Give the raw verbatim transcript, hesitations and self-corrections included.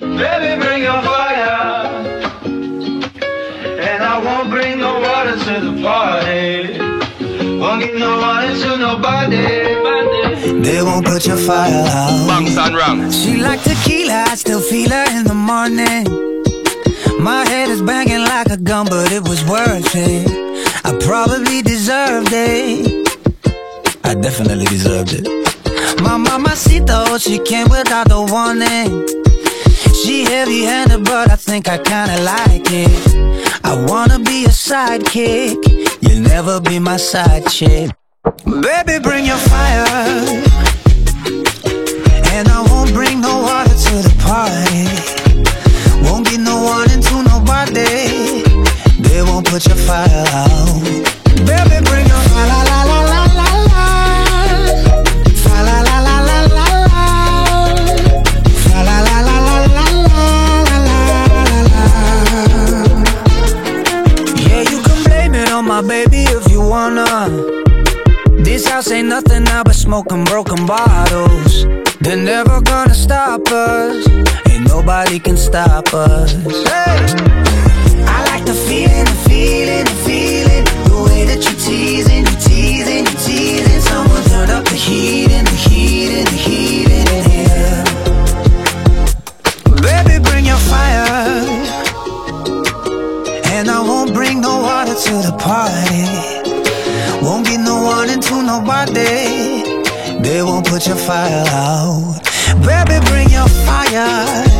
Baby, bring your fire, and I won't bring no water to the party. Won't give no water to nobody. They won't put your fire out. Bangs and wrong. She like tequila, I still feel her in the morning. My head is banging like a gun, but it was worth it. I probably deserved it. I definitely deserved it. My mamacita, she came without the warning. She heavy-handed, but I think I kinda like it. I wanna be a sidekick. You'll never be my side chick. Baby, bring your fire, and I won't bring no water to the party. Won't get no warning to nobody. They won't put your fire out. Baby, bring your fire, la la la la la la. Fa la la la la la la. Fa la la la la la la la la. Yeah, you can blame it on my baby if you wanna. This house ain't nothing now but smoking broken bottles. They're never gonna stop us. Ain't nobody can stop us. Hey! I like the feeling, the feeling, the feeling. The way that you're teasing, you're teasing, you're teasing. Someone turn up the heat and the heat and the heat in here. Baby, bring your fire, and I won't bring no water to the party. Won't get no warning to nobody. They won't put your fire out. Baby, bring your fire,